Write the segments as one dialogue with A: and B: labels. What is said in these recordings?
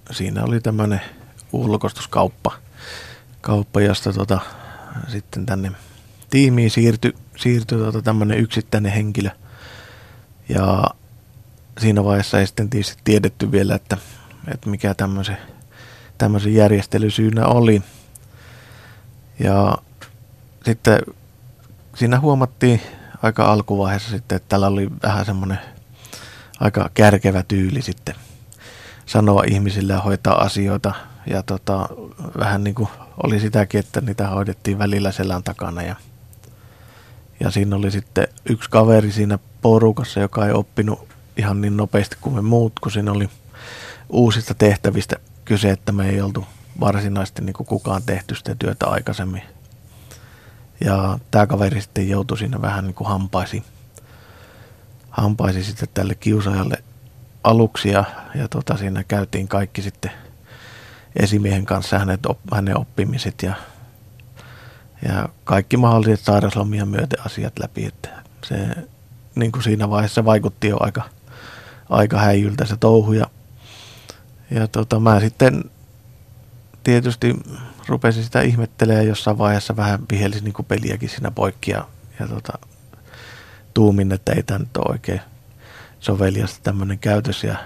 A: siinä oli tämmöinen ulkoistuskauppa, josta sitten tänne tiimiin siirtyi tämmöinen yksittäinen henkilö. Ja siinä vaiheessa ei sitten tietysti tiedetty vielä, että mikä tämmöisen järjestelysyynä oli. Ja sitten siinä huomattiin aika alkuvaiheessa sitten, että tällä oli vähän semmoinen aika kärkevä tyyli sitten sanoa ihmisille ja hoitaa asioita. Ja vähän niin kuin oli sitäkin, että niitä hoidettiin välillä selän takana. Ja siinä oli sitten yksi kaveri siinä porukassa, joka ei oppinut ihan niin nopeasti kuin me muut, kun siinä oli uusista tehtävistä kyse, että me ei oltu varsinaisesti niin kuin kukaan tehty sitä työtä aikaisemmin. Ja tämä kaveri sitten joutui siinä vähän niin kuin hampaisi sitten tälle kiusaajalle aluksi ja siinä käytiin kaikki sitten esimiehen kanssa hänen oppimiset ja kaikki mahdolliset sairauslomia myöten asiat läpi, että se niin kuin siinä vaiheessa vaikutti jo aika häijyltä se touhu ja mä sitten tietysti rupesin sitä ihmettelemään jossain vaiheessa vähän vihelsin niin kuin peliäkin siinä poikki ja tuumin, että ei tämä nyt ole oikein soveliasta tämmöinen käytös ja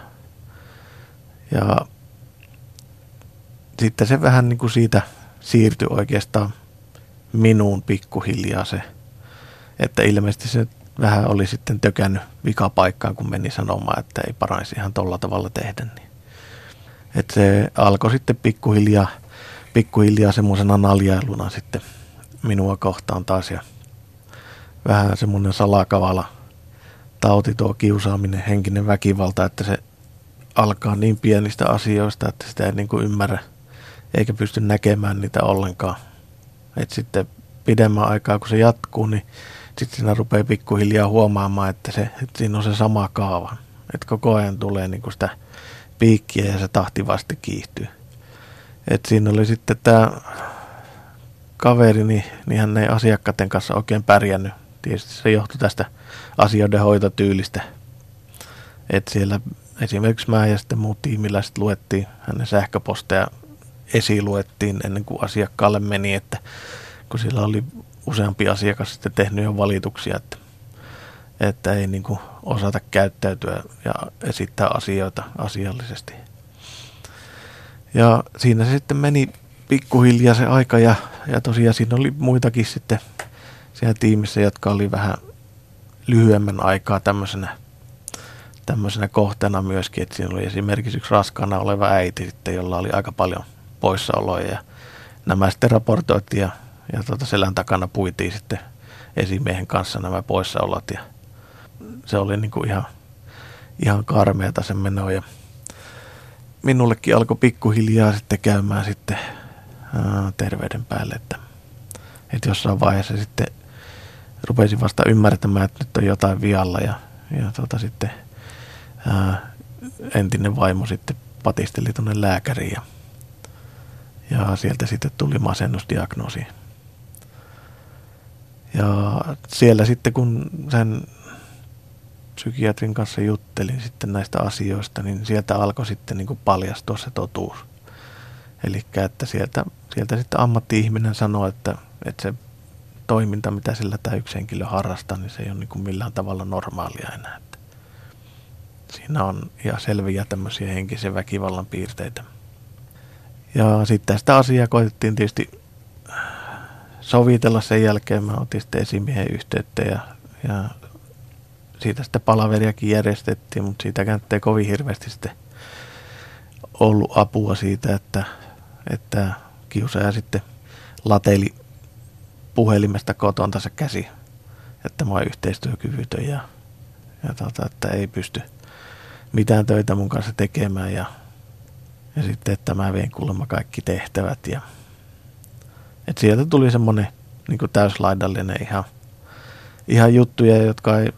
A: sitten se vähän niin kuin siitä siirtyi oikeastaan minuun pikkuhiljaa se, että ilmeisesti se vähän oli sitten tökännyt vikapaikkaan, kun meni sanomaan, että ei paranisi ihan tolla tavalla tehdä. Niin. Että se alkoi sitten pikkuhiljaa semmoisena naljailuna sitten minua kohtaan taas ja vähän semmoinen salakavala tauti tuo kiusaaminen, henkinen väkivalta, että se alkaa niin pienistä asioista, että sitä ei niin kuin ymmärrä eikä pysty näkemään niitä ollenkaan. Että sitten pidemmän aikaa, kun se jatkuu, niin sitten siinä rupeaa pikkuhiljaa huomaamaan, että siinä on se sama kaava. Että koko ajan tulee niin kuin sitä piikkiä ja se tahti vasta kiihtyy. Että siinä oli sitten tämä kaveri, niin hän ei asiakkaiden kanssa oikein pärjännyt. Tietysti se johtui tästä asioiden hoitotyylistä. Että siellä esimerkiksi mä ja sitten muut tiimiläiset luettiin hänen sähköposteja esiluettiin ennen kuin asiakkaalle meni, että kun sillä oli useampi asiakas sitten tehnyt jo valituksia, että ei niin kuin osata käyttäytyä ja esittää asioita asiallisesti. Ja siinä se sitten meni pikkuhiljaa se aika ja tosiaan siinä oli muitakin sitten siellä tiimissä, jotka oli vähän lyhyemmän aikaa tämmöisenä kohteena myöskin, että siinä oli esimerkiksi yksi raskaana oleva äiti sitten, jolla oli aika paljon poissaoloja ja nämä sitten raportoitiin ja selän takana puitiin sitten esimiehen kanssa nämä poissaolot ja se oli niin kuin ihan karmeata se meno ja minullekin alkoi pikkuhiljaa sitten käymään sitten terveyden päälle, että jossain vaiheessa sitten rupesin vasta ymmärtämään, että nyt on jotain vialla ja sitten entinen vaimo sitten patisteli tuonne lääkäriin ja sieltä sitten tuli masennusdiagnoosi. Ja siellä sitten kun sen psykiatrin kanssa juttelin sitten näistä asioista, niin sieltä alkoi sitten niin kuin paljastua se totuus. Eli että sieltä sitten ammatti-ihminen sanoi, että se toiminta, mitä sillä tämä yksi henkilö harrastaa, niin se ei ole niin kuin millään tavalla normaalia enää. Että siinä on ihan selviä tämmöisiä henkisen väkivallan piirteitä. Ja sitten sitä asiaa koitettiin tietysti sovitella sen jälkeen. Mä otin sitten esimiehen yhteyttä ja siitä sitten palaveriakin järjestettiin, mutta siitäkään ei kovin hirveästi sitten ollut apua siitä, että kiusaaja sitten lateli puhelimesta kotontansa käsi, että mä oon yhteistyökyvytön ja että ei pysty mitään töitä mun kanssa tekemään ja sitten, että mä vien kuulemma kaikki tehtävät ja että sieltä tuli semmoinen niin kuin täyslaidallinen ihan juttuja, jotka ei,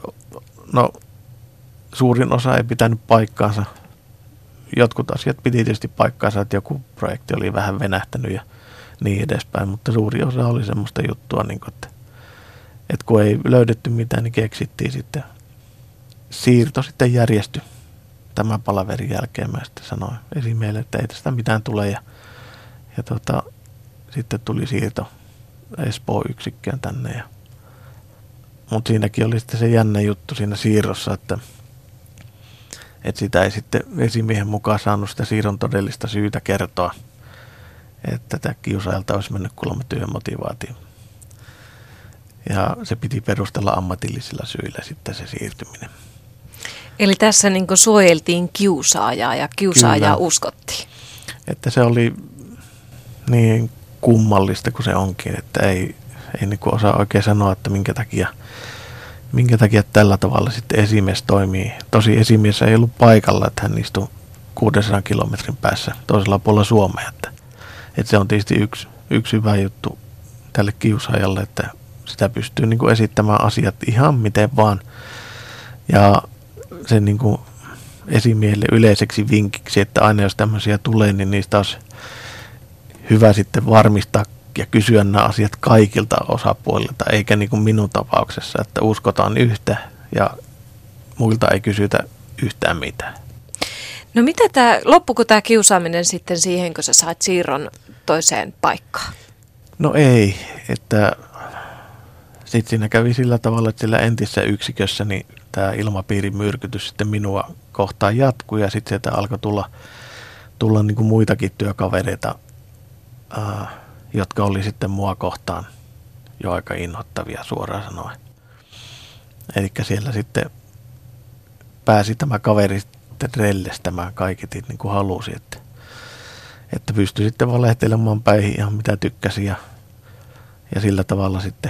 A: suurin osa ei pitänyt paikkaansa. Jotkut asiat piti tietysti paikkaansa, että joku projekti oli vähän venähtänyt ja niin edespäin, mutta suuri osa oli semmoista juttua, niin kuin, että kun ei löydetty mitään, niin keksittiin sitten. Siirto sitten järjestyi tämän palaverin jälkeen mä sitten sanoin esimiehelle, että ei tästä mitään tule. Ja sitten tuli siirto Espoo-yksikköön tänne. Mutta siinäkin oli sitten se jännä juttu siinä siirrossa, että sitä ei sitten esimiehen mukaan saanut sitä siirron todellista syytä kertoa, että tämä kiusaajalta olisi mennyt kuulemma työmotivaatio. Ja se piti perustella ammatillisilla syillä sitten se siirtyminen.
B: Eli tässä niin kuin suojeltiin kiusaajaa ja kiusaajaa
A: Kyllä.
B: uskottiin.
A: Että se oli niin kummallista kuin se onkin, että ei niin kuin osaa oikein sanoa, että minkä takia tällä tavalla sitten esimies toimii. Tosi esimies ei ollut paikalla, että hän istui 600 kilometrin päässä toisella puolella Suomea. Että se on tietysti yksi hyvä juttu tälle kiusaajalle, että sitä pystyy niin kuin esittämään asiat ihan miten vaan. Ja se niin kuin esimiehelle yleiseksi vinkiksi, että aina jos tämmöisiä tulee, niin niistä olisi hyvä sitten varmistaa ja kysyä nämä asiat kaikilta osapuolilta, eikä niin kuin minun tapauksessa, että uskotaan yhtä ja muilta ei kysytä yhtään mitään.
B: No loppuiko tämä kiusaaminen sitten siihen, kun sä sait siirron toiseen paikkaan?
A: No ei, että sitten siinä kävi sillä tavalla, että sillä entisessä yksikössä niin tämä ilmapiirin myrkytys sitten minua kohtaan jatkui ja sitten sieltä alkoi tulla niin kuin muitakin työkavereita, jotka oli sitten mua kohtaan jo aika inhottavia suoraan sanoen. Eli siellä sitten pääsi tämä kaveri sitten rellestämään kaiketi niin kuin halusi, että pystyi sitten valehtelemaan päihin ihan mitä tykkäsi ja sillä tavalla sitten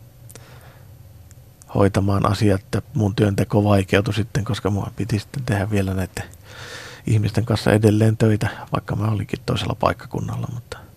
A: hoitamaan asiat, että mun työnteko vaikeutui sitten, koska mun piti sitten tehdä vielä näiden ihmisten kanssa edelleen töitä, vaikka mä olinkin toisella paikkakunnalla,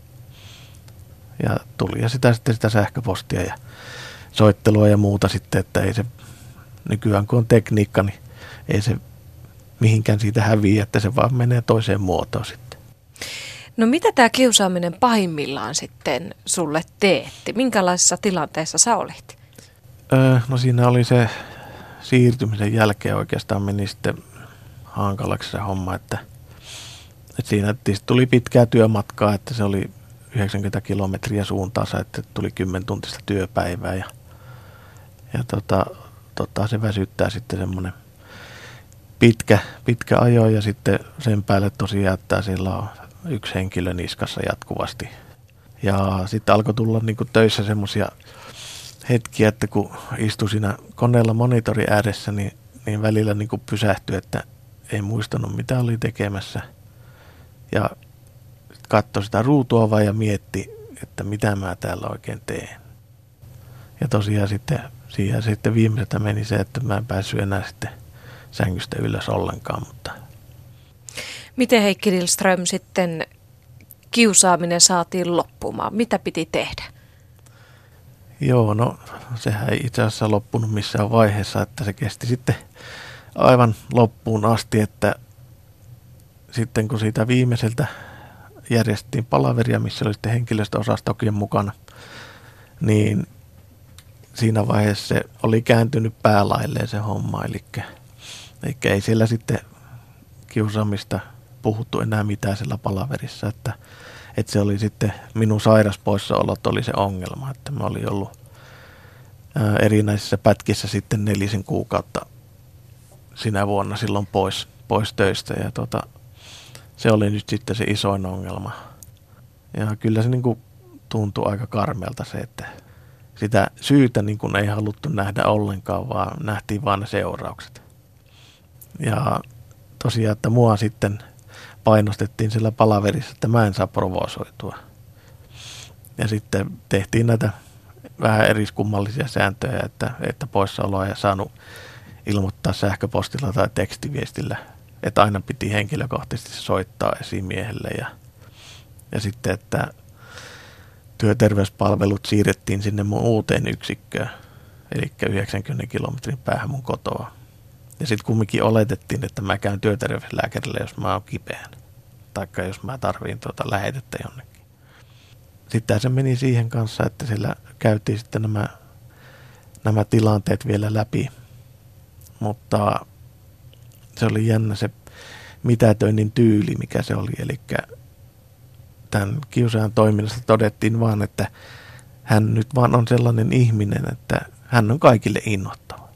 A: ja tuli ja sitä sähköpostia ja soittelua ja muuta sitten, että ei se, nykyään kun on tekniikka, niin ei se mihinkään siitä häviä, että se vaan menee toiseen muotoon sitten.
B: No mitä tämä kiusaaminen pahimmillaan sitten sulle teetti? Minkälaisessa tilanteessa sä olit?
A: No siinä oli se siirtymisen jälkeen oikeastaan meni sitten hankalaksi se homma, että siinä tuli pitkää työmatkaa, että se oli 90 kilometriä suuntaansa, että tuli 10-tuntista työpäivää ja se väsyttää sitten semmoinen pitkä ajo ja sitten sen päälle tosiaan, että siellä on yksi henkilö niskassa jatkuvasti. Ja sitten alkoi tulla niin kuin töissä semmoisia hetkiä, että kun istui siinä koneella monitori ääressä, niin välillä niin kuin pysähtyi, että ei muistanut mitä oli tekemässä. Ja katsoi sitä ruutua vaan ja mietti, että mitä mä täällä oikein teen. Ja tosiaan sitten viimeiseltä meni se, että mä en päässyt enää sitten sängystä ylös ollenkaan. Mutta
B: Miten Heikki Nilström sitten kiusaaminen saatiin loppumaan? Mitä piti tehdä?
A: Joo, no sehän ei itse asiassa loppunut missään vaiheessa, että se kesti sitten aivan loppuun asti, että sitten kun siitä viimeiseltä järjestettiin palaveria, missä oli sitten henkilöstöosastokin mukana, niin siinä vaiheessa se oli kääntynyt päälailleen se homma, eli ei siellä sitten kiusaamista puhuttu enää mitään siellä palaverissa, että se oli sitten minun sairaspoissaolot oli se ongelma, että mä olin ollut erinäisissä pätkissä sitten 4 kuukautta sinä vuonna silloin pois töistä ja se oli nyt sitten se isoin ongelma. Ja kyllä se niin kuin tuntui aika karmealta se, että sitä syytä niin kuin ei haluttu nähdä ollenkaan, vaan nähtiin vaan ne seuraukset. Ja tosiaan, että mua sitten painostettiin sillä palaverissa, että mä en saa provosoitua. Ja sitten tehtiin näitä vähän eriskummallisia sääntöjä, että poissaoloa ei saanut ilmoittaa sähköpostilla tai tekstiviestillä. Että aina piti henkilökohtaisesti soittaa esimiehelle ja sitten, että työterveyspalvelut siirrettiin sinne mun uuteen yksikköön, eli 90 kilometrin päähän mun kotoa. Ja sitten kumminkin oletettiin, että mä käyn työterveyslääkärille, jos mä oon kipeän. Taikka jos mä tarviin lähetettä jonnekin. Sitten se meni siihen kanssa, että siellä käytiin sitten nämä tilanteet vielä läpi. Mutta se oli jännä se mitätöinnin tyyli, mikä se oli. Eli tämän kiusaajan toiminnasta todettiin vaan, että hän nyt vaan on sellainen ihminen, että hän on kaikille innoittava.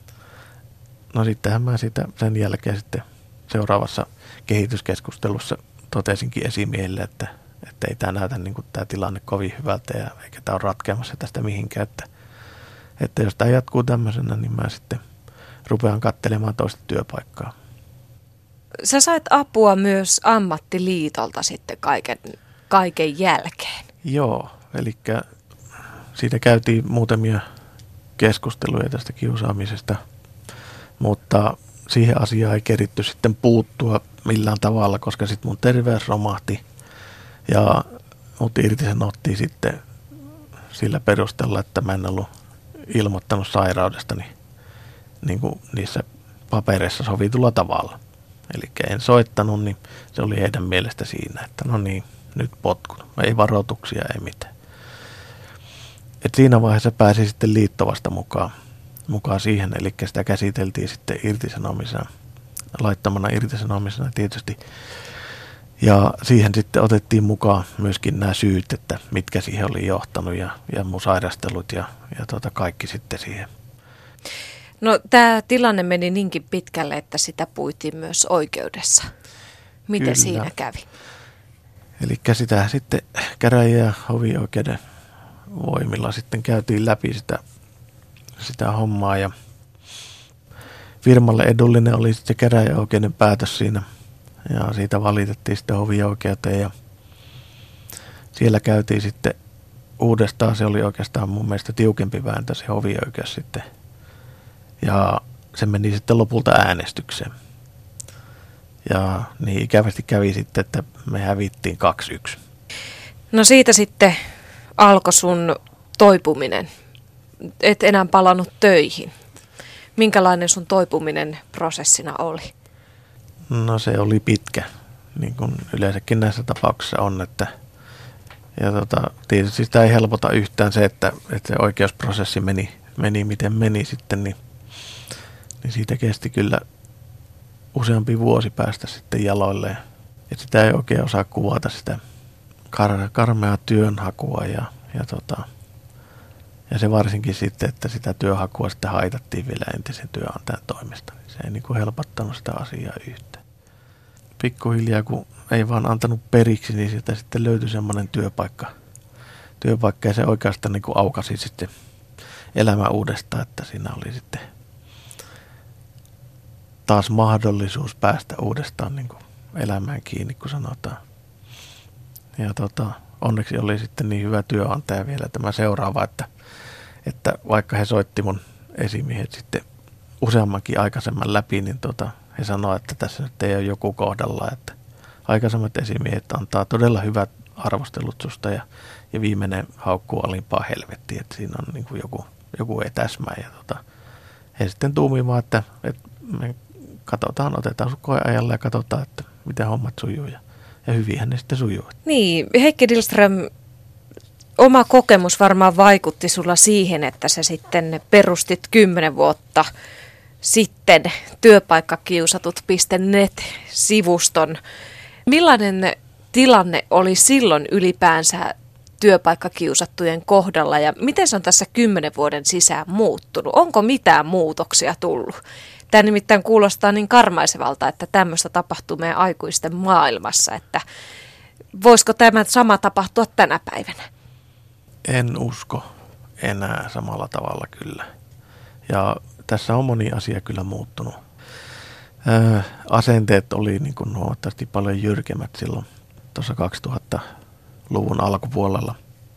A: No sittenhän mä sen jälkeen sitten seuraavassa kehityskeskustelussa totesinkin esimiehelle, että ei tämä näytä niin kuin tämä tilanne kovin hyvältä ja eikä tämä ole ratkeamassa tästä mihinkään. Että jos tämä jatkuu tämmöisenä, niin mä sitten rupean katselemaan toista työpaikkaa.
B: Sä sait apua myös ammattiliitolta sitten kaiken jälkeen.
A: Joo, eli siitä käytiin muutamia keskusteluja tästä kiusaamisesta, mutta siihen asiaan ei keritty sitten puuttua millään tavalla, koska sitten mun terveys romahti ja mut irtisanottiin sitten sillä perusteella, että mä en ollut ilmoittanut sairaudestani niin kuin niissä papereissa sovitulla tavalla. Eli en soittanut, niin se oli heidän mielestä siinä, että no niin, nyt potkun. Ei varoituksia, ei mitään. Et siinä vaiheessa pääsi sitten liittovasta mukaan siihen, eli sitä käsiteltiin sitten irtisanomisena, laittomana irtisanomisena tietysti. Ja siihen sitten otettiin mukaan myöskin nämä syyt, että mitkä siihen oli johtanut ja mun sairastelut ja kaikki sitten siihen.
B: No tämä tilanne meni niinkin pitkälle, että sitä puitiin myös oikeudessa. Miten
A: Kyllä.
B: siinä kävi?
A: Eli sitä sitten käräjä- ja hovioikeuden voimilla sitten käytiin läpi sitä hommaa ja firmalle edullinen oli sitten käräjäoikeuden päätös siinä ja siitä valitettiin sitten hovioikeuteen ja siellä käytiin sitten uudestaan, se oli oikeastaan mun mielestä tiukempi vääntö se hovioikeus sitten ja se meni sitten lopulta äänestykseen ja niin ikävästi kävi sitten, että me hävittiin 2-1.
B: No siitä sitten alkoi sun toipuminen. Et enää palannut töihin. Minkälainen sun toipuminen prosessina oli?
A: No se oli pitkä, niin kuin yleensäkin näissä tapauksissa on, että ja tietysti sitä ei helpota yhtään se, että se oikeusprosessi meni miten meni sitten, niin siitä kesti kyllä useampi vuosi päästä sitten jaloilleen. Että sitä ei oikein osaa kuvata sitä karmeaa työnhakua ja se varsinkin sitten, että sitä työhakua sitten haitattiin vielä entisen työnantajan toimesta. Niin se ei niin kuin helpottanut sitä asiaa yhtään. Pikkuhiljaa, kun ei vaan antanut periksi, niin sieltä sitten löytyi semmoinen työpaikka ja se oikeastaan niin kuin aukasi sitten elämä uudestaan, että siinä oli sitten taas mahdollisuus päästä uudestaan niin kuin elämään kiinni, kun sanotaan. Ja onneksi oli sitten niin hyvä työnantaja vielä tämä seuraava, että vaikka he soitti mun esimiehet sitten useammankin aikaisemman läpi, niin he sanoivat, että tässä nyt ei ole joku kohdalla, että aikaisemmat esimiehet antaa todella hyvät arvostelut susta ja viimeinen haukkuu alimpaa helvettiin, että siinä on niin kuin joku ei täsmää. Ja he sitten tuumivat, että me otetaan sun koeajalle ja katsotaan, että miten hommat sujuu ja hyvinhän ne sitten sujuu.
B: Niin, Heikki Dillström, oma kokemus varmaan vaikutti sulla siihen, että sä sitten perustit 10 vuotta sitten työpaikkakiusatut.net-sivuston. Millainen tilanne oli silloin ylipäänsä työpaikkakiusattujen kohdalla ja miten se on tässä 10 vuoden sisään muuttunut? Onko mitään muutoksia tullut? Tämä nimittäin kuulostaa niin karmaisevalta, että tämmöistä tapahtuu meidän aikuisten maailmassa, että voisiko tämä sama tapahtua tänä päivänä?
A: En usko enää samalla tavalla kyllä. Ja tässä on moni asia kyllä muuttunut. Asenteet oli niin kuin huomattavasti paljon jyrkemmät silloin tuossa 2000-luvun alkupuolella.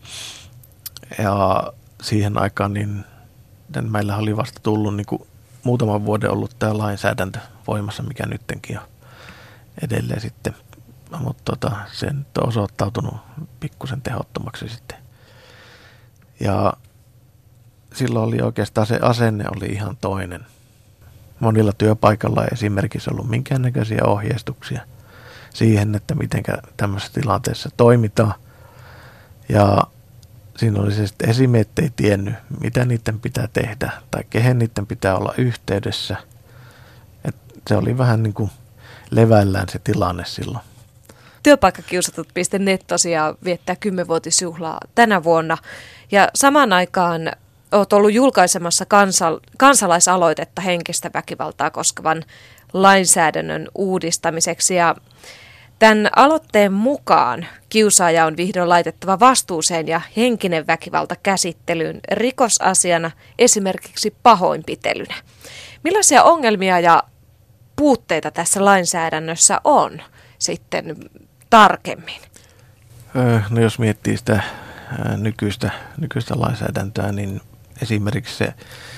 A: Ja siihen aikaan niin meillä oli vasta tullut niin kuin muutaman vuoden ollut tämä lainsäädäntö voimassa, mikä nyttenkin on edelleen sitten. Mutta se nyt on osoittautunut pikkusen tehottomaksi sitten. Ja silloin oli oikeastaan se asenne oli ihan toinen. Monilla työpaikalla ei esimerkiksi ollut minkäännäköisiä ohjeistuksia siihen, että miten tämmöisessä tilanteessa toimitaan. Ja siinä oli se sitten esimiehet ei tiennyt, mitä niiden pitää tehdä tai kehen niiden pitää olla yhteydessä. Et se oli vähän niin kuin levällään se tilanne silloin.
B: Työpaikkakiusatut.net tosiaan viettää 10-vuotisjuhlaa tänä vuonna ja samaan aikaan olet ollut julkaisemassa kansalaisaloitetta henkistä väkivaltaa koskevan lainsäädännön uudistamiseksi ja tämän aloitteen mukaan kiusaaja on vihdoin laitettava vastuuseen ja henkinen väkivalta käsittelyyn rikosasiana, esimerkiksi pahoinpitelynä. Millaisia ongelmia ja puutteita tässä lainsäädännössä on sitten tarkemmin?
A: No jos miettii sitä nykyistä lainsäädäntöä, niin esimerkiksi se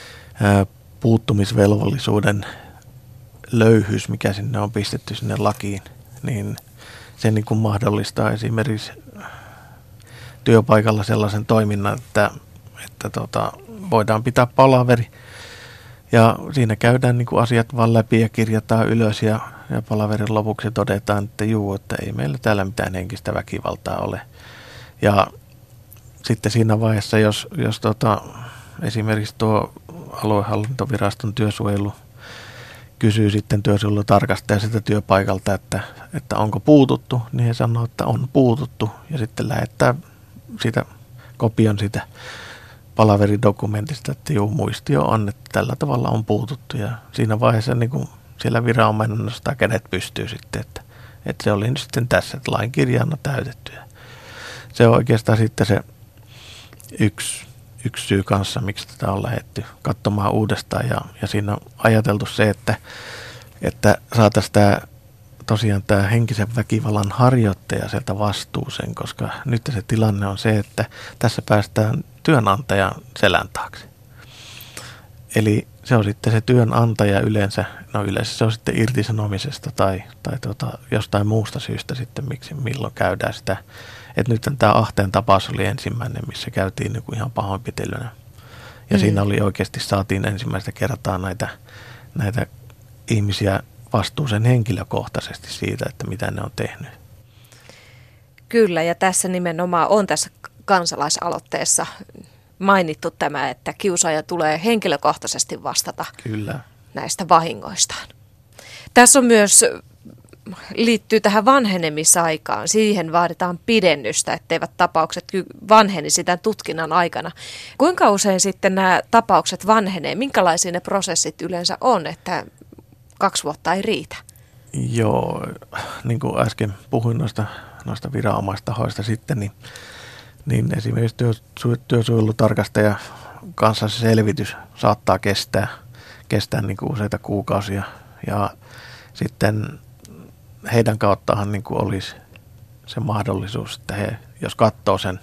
A: puuttumisvelvollisuuden löyhyys, mikä sinne on pistetty sinne lakiin, niin se niin kuin mahdollistaa esimerkiksi työpaikalla sellaisen toiminnan, että voidaan pitää palaveri ja siinä käydään niin kuin asiat vaan läpi ja kirjataan ylös ja palaverin lopuksi todetaan, että että ei meillä täällä mitään henkistä väkivaltaa ole. Ja sitten siinä vaiheessa, jos esimerkiksi tuo aluehallintoviraston työsuojelu kysyy sitten työsuojelutarkastaja sitä työpaikalta, että onko puututtu, niin he sanoo, että on puututtu ja sitten lähettää sitä kopion sitä palaveridokumentista, että muistio on, että tällä tavalla on puututtu ja siinä vaiheessa niin kuin siellä viranomainen nostaa kädet pystyy sitten, että se oli nyt sitten tässä, että lain kirjaan on täytetty. Ja se on oikeastaan sitten se yksi syy kanssa, miksi tätä on lähdetty katsomaan uudestaan ja siinä on ajateltu se, että saataisiin tosiaan tämä henkisen väkivallan harjoittaja sieltä vastuuseen, koska nyt se tilanne on se, että tässä päästään työnantajan selän taakse. Eli se on sitten se työnantaja yleensä se on sitten irtisanomisesta tai jostain muusta syystä sitten, milloin käydään sitä. Että nyt tämä Ahteen tapaus oli ensimmäinen, missä käytiin niin kuin ihan pahoinpitelynä. Ja siinä oli oikeasti saatiin ensimmäistä kertaa näitä ihmisiä vastuuseen henkilökohtaisesti siitä, että mitä ne on tehnyt.
B: Kyllä, ja tässä nimenomaan on tässä kansalaisaloitteessa mainittu tämä, että kiusaaja tulee henkilökohtaisesti vastata näistä vahingoistaan. Tässä on myös liittyy tähän vanhenemisaikaan. Siihen vaaditaan pidennystä, etteivät tapaukset vanhenisi tämän tutkinnan aikana. Kuinka usein sitten nämä tapaukset vanhenee? Minkälaisia ne prosessit yleensä on, että 2 vuotta ei riitä?
A: Joo, niin kuin äsken puhuin noista viranomaistahoista sitten, niin esimerkiksi työsuojelutarkastaja kanssa se selvitys saattaa kestää niin kuin useita kuukausia ja sitten heidän kauttahan niin kuin olisi se mahdollisuus, että he, jos katsoo sen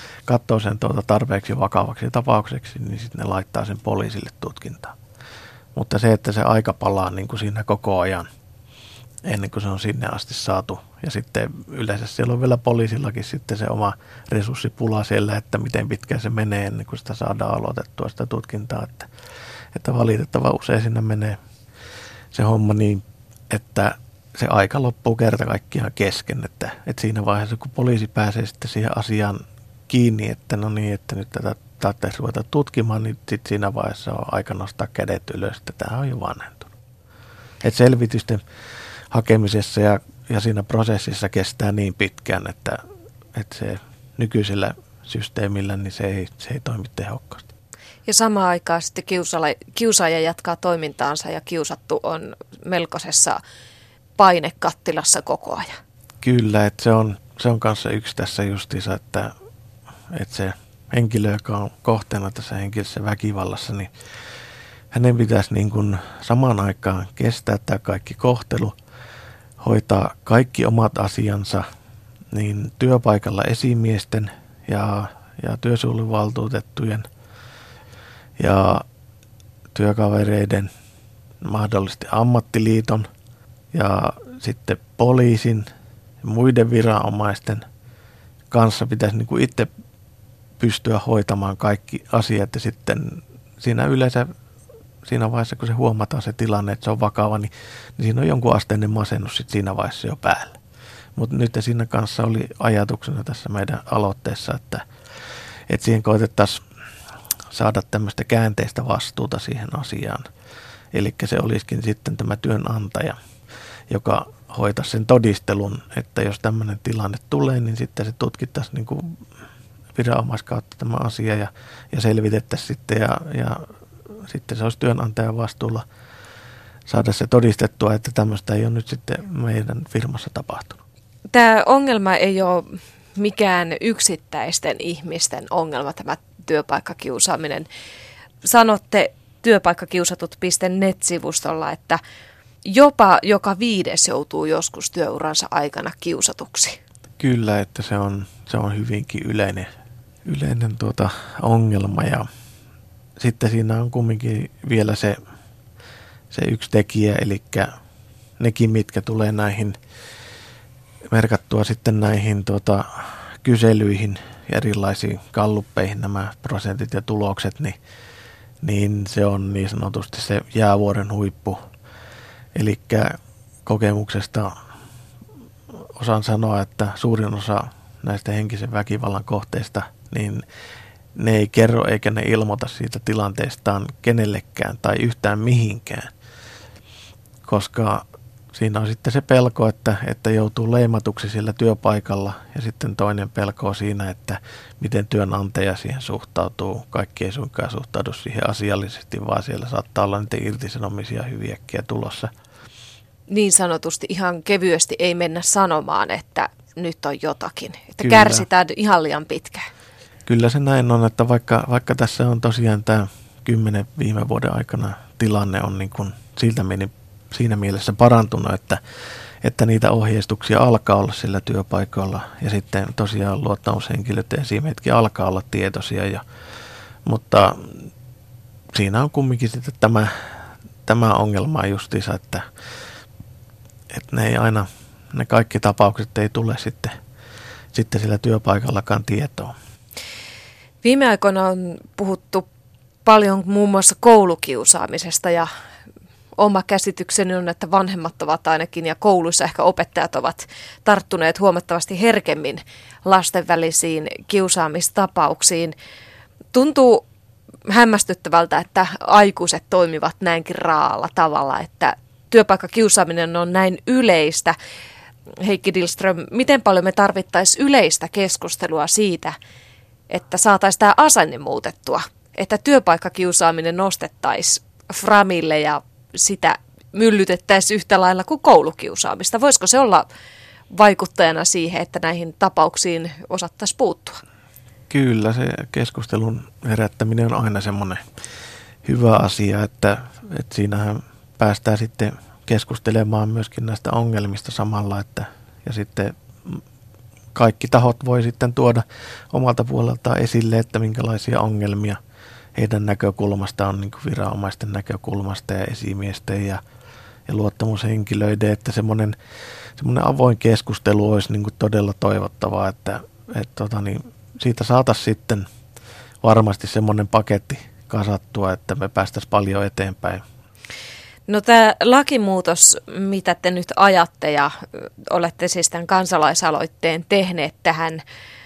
A: tarpeeksi vakavaksi tapaukseksi, niin sitten ne laittaa sen poliisille tutkintaan. Mutta se, että se aika palaa niin kuin siinä koko ajan, ennen kuin se on sinne asti saatu. Ja sitten yleensä siellä on vielä poliisillakin sitten se oma resurssipula siellä, että miten pitkään se menee ennen kuin sitä saadaan aloitettua sitä tutkintaa. Että valitettavan usein siinä menee se homma niin, että se aika loppuu kerta kaikkiaan kesken, että siinä vaiheessa, kun poliisi pääsee sitten siihen asiaan kiinni, että no niin, että nyt tätä tarvitsisi ruveta tutkimaan, niin sitten siinä vaiheessa on aika nostaa kädet ylös, että tämä on jo vanhentunut. Että selvitysten hakemisessa ja siinä prosessissa kestää niin pitkään, että se nykyisellä systeemillä niin se ei toimi tehokkaasti.
B: Ja samaan aikaan sitten kiusaaja jatkaa toimintaansa ja kiusattu on melkoisessa painekattilassa koko ajan.
A: Kyllä, että se on kanssa yksi tässä justiinsa, että se henkilö, joka on kohteena tässä henkilössä väkivallassa, niin hänen pitäisi niin kuin samaan aikaan kestää tämä kaikki kohtelu, hoitaa kaikki omat asiansa niin työpaikalla esimiesten ja työsuojeluvaltuutettujen ja työkavereiden, mahdollisesti ammattiliiton ja sitten poliisin ja muiden viranomaisten kanssa pitäisi niin kuin itse pystyä hoitamaan kaikki asiat ja sitten siinä yleensä siinä vaiheessa, kun se huomataan se tilanne, että se on vakava, niin siinä on jonkun asteinen masennus sitten siinä vaiheessa jo päällä. Mutta nyt siinä kanssa oli ajatuksena tässä meidän aloitteessa, että siihen koitettaisiin saada tämmöistä käänteistä vastuuta siihen asiaan. Eli se olisikin sitten tämä työnantaja, joka hoita sen todistelun, että jos tämmöinen tilanne tulee, niin sitten se tutkittaisiin niin kuin viranomaiskautta tämä asia ja selvitettäisiin sitten ja sitten se olisi työnantajan vastuulla saada se todistettua, että tämmöistä ei ole nyt sitten meidän firmassa tapahtunut.
B: Tämä ongelma ei ole mikään yksittäisten ihmisten ongelma, tämä työpaikkakiusaaminen. Sanotte työpaikkakiusatut.net-sivustolla, että jopa joka 5. joutuu joskus työuransa aikana kiusatuksi.
A: Kyllä, että se on hyvinkin yleinen ongelma ja sitten siinä on kumminkin vielä se yksi tekijä, eli nekin, mitkä tulee näihin merkattua sitten näihin kyselyihin ja erilaisiin galluppeihin nämä prosentit ja tulokset, niin se on niin sanotusti se jäävuoren huippu. Eli kokemuksesta osaan sanoa, että suurin osa näistä henkisen väkivallan kohteista, niin ne ei kerro eikä ne ilmoita siitä tilanteestaan kenellekään tai yhtään mihinkään, koska siinä on sitten se pelko, että joutuu leimatuksi sillä työpaikalla ja sitten toinen pelko on siinä, että miten työnantaja siihen suhtautuu. Kaikki ei suinkaan suhtaudu siihen asiallisesti, vaan siellä saattaa olla niitä irtisanomisia hyviäkkiä tulossa.
B: Niin sanotusti ihan kevyesti ei mennä sanomaan, että nyt on jotakin, että
A: Kyllä.
B: Kärsitään ihan liian pitkään.
A: Kyllä se näin on, että vaikka tässä on tosiaan tämä 10 viime vuoden aikana tilanne on niin kuin siinä mielessä parantunut, että niitä ohjeistuksia alkaa olla sillä työpaikoilla ja sitten tosiaan luottamushenkilöt ja esimiehetkin alkaa olla tietoisia. Mutta siinä on kumminkin sitten tämä ongelma justiinsa, että ne ei aina, ne kaikki tapaukset ei tule sitten sillä työpaikallakaan tietoon.
B: Viime aikoina on puhuttu paljon muun muassa koulukiusaamisesta ja oma käsitykseni on, että vanhemmat ovat ainakin ja kouluissa ehkä opettajat ovat tarttuneet huomattavasti herkemmin lasten välisiin kiusaamistapauksiin. Tuntuu hämmästyttävältä, että aikuiset toimivat näinkin raalla tavalla, että työpaikkakiusaaminen on näin yleistä. Heikki Dillström, miten paljon me tarvittaisiin yleistä keskustelua siitä, että saataisiin tämä asenne muutettua, että työpaikkakiusaaminen nostettaisiin framille ja sitä myllytettäisiin yhtä lailla kuin koulukiusaamista. Voisiko se olla vaikuttajana siihen, että näihin tapauksiin osattaisiin puuttua?
A: Kyllä, se keskustelun herättäminen on aina semmoinen hyvä asia, että siinähän päästään sitten keskustelemaan myöskin näistä ongelmista samalla, ja sitten kaikki tahot voi sitten tuoda omalta puoleltaan esille, että minkälaisia ongelmia heidän näkökulmastaan on niin kuin viranomaisten näkökulmasta ja esimiesten ja luottamushenkilöiden, että semmoinen avoin keskustelu olisi niin kuin todella toivottavaa, että siitä saataisiin sitten varmasti semmoinen paketti kasattua, että me päästäisiin paljon eteenpäin.
B: No tämä lakimuutos, mitä te nyt ajatte ja olette siis tämän kansalaisaloitteen tehneet tähän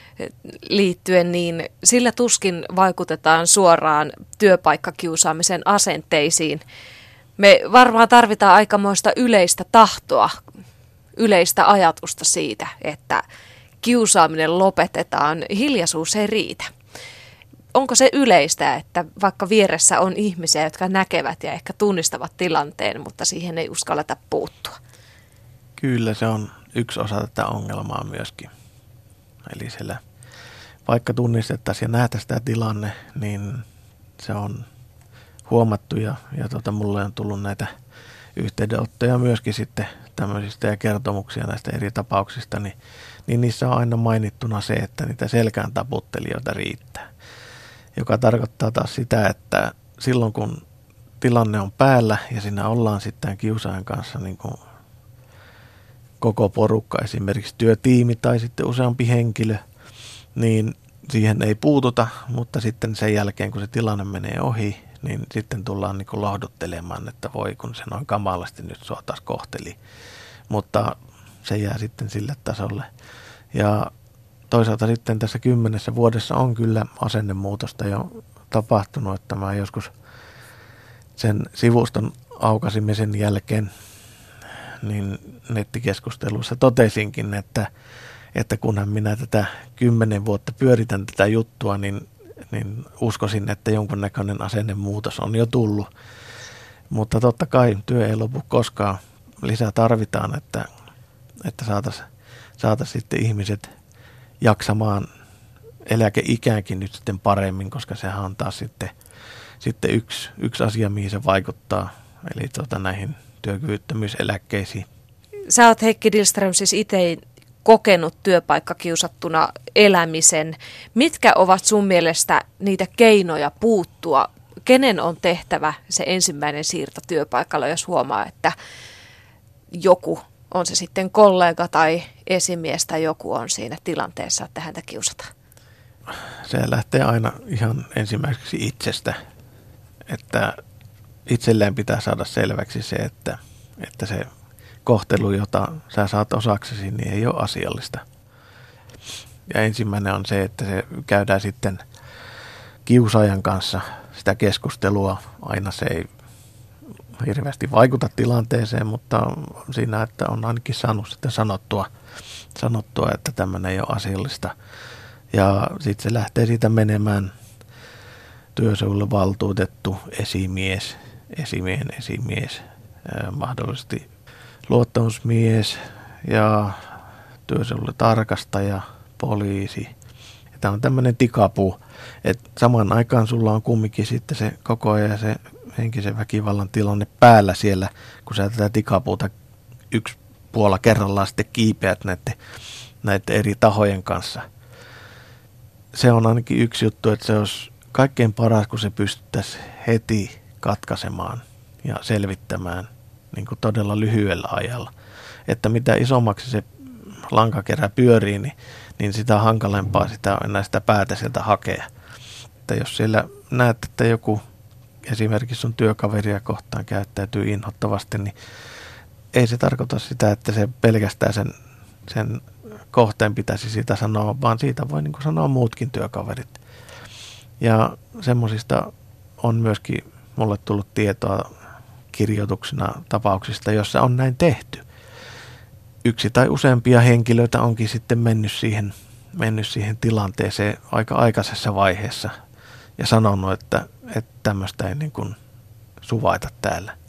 B: liittyen, niin sillä tuskin vaikutetaan suoraan työpaikkakiusaamisen asenteisiin. Me varmaan tarvitaan aikamoista yleistä tahtoa, yleistä ajatusta siitä, että kiusaaminen lopetetaan, hiljaisuus ei riitä. Onko se yleistä, että vaikka vieressä on ihmisiä, jotka näkevät ja ehkä tunnistavat tilanteen, mutta siihen ei uskalleta puuttua?
A: Kyllä se on yksi osa tätä ongelmaa myöskin. Eli siellä, vaikka tunnistettaisiin ja nähtäisiin tämä tilanne, niin se on huomattu ja mulle on tullut näitä yhteydenottoja myöskin sitten tämmöisistä ja kertomuksia näistä eri tapauksista, niin niissä on aina mainittuna se, että niitä selkään taputtelijoita riittää. Joka tarkoittaa taas sitä, että silloin kun tilanne on päällä ja siinä ollaan sitten kiusaajan kanssa niin kuin koko porukka, esimerkiksi työtiimi tai sitten useampi henkilö, niin siihen ei puututa, mutta sitten sen jälkeen kun se tilanne menee ohi, niin sitten tullaan niin kuin lohduttelemaan, että voi kun se noin kamalasti nyt sua taas kohteli. Mutta se jää sitten sille tasolle. Ja toisaalta sitten tässä 10 vuodessa on kyllä asennemuutosta jo tapahtunut, että mä joskus sen sivuston aukasimisen jälkeen niin nettikeskustelussa totesinkin, että kunhan minä tätä 10 vuotta pyöritän tätä juttua, niin uskoisin, että jonkunnäköinen asennemuutos on jo tullut. Mutta totta kai työ ei lopu koskaan. Lisää tarvitaan, että saataisiin sitten ihmiset jaksamaan eläkeikäänkin nyt sitten paremmin, koska sehän on taas sitten yksi asia, mihin se vaikuttaa, eli näihin työkyvyttömyyseläkkeisiin.
B: Sä oot, Heikki Dillström, siis itse kokenut työpaikkakiusattuna elämisen. Mitkä ovat sun mielestä niitä keinoja puuttua? Kenen on tehtävä se ensimmäinen siirto työpaikalla, jos huomaa, että joku, on se sitten kollega tai esimies tai joku on siinä tilanteessa, että häntä kiusataan?
A: Se lähtee aina ihan ensimmäiseksi itsestä, että itselleen pitää saada selväksi se, että se kohtelu, jota sä saat osaksesi, niin ei ole asiallista. Ja ensimmäinen on se, että se käydään sitten kiusaajan kanssa sitä keskustelua. Aina se ei hirveästi vaikuta tilanteeseen, mutta siinä, että on ainakin saanut sitten sanottua, että tämmöinen ei ole asiallista. Ja sitten se lähtee siitä menemään työsuojeluvaltuutettu, esimies, esimiehen esimies, mahdollisesti luottamusmies ja työsuojelutarkastaja, poliisi. Ja tämä on tämmöinen tikapuu, että samaan aikaan sulla on kumminkin sitten se koko ajan se henkisen väkivallan tilanne päällä siellä, kun sä tätä tikapuuta yksi puola kerrallaan sitten kiipeät näiden eri tahojen kanssa. Se on ainakin yksi juttu, että se olisi kaikkein paras, kun se pystyttäisiin heti katkaisemaan ja selvittämään niin kuin todella lyhyellä ajalla. Että mitä isommaksi se lankakerä pyörii, niin sitä hankalempaa sitä on enää sitä päätä sieltä hakea. Että jos siellä näet, että joku esimerkiksi sun työkaveria kohtaan käyttäytyy inhottavasti, niin ei se tarkoita sitä, että se pelkästään sen kohteen pitäisi siitä sanoa, vaan siitä voi niin kuin sanoa muutkin työkaverit. Ja semmoisista on myöskin mulle tullut tietoa kirjoituksena tapauksista, jossa on näin tehty. Yksi tai useampia henkilöitä onkin sitten mennyt siihen tilanteeseen aika aikaisessa vaiheessa ja sanonut, että tämmöistä ei niin kuin suvaita täällä.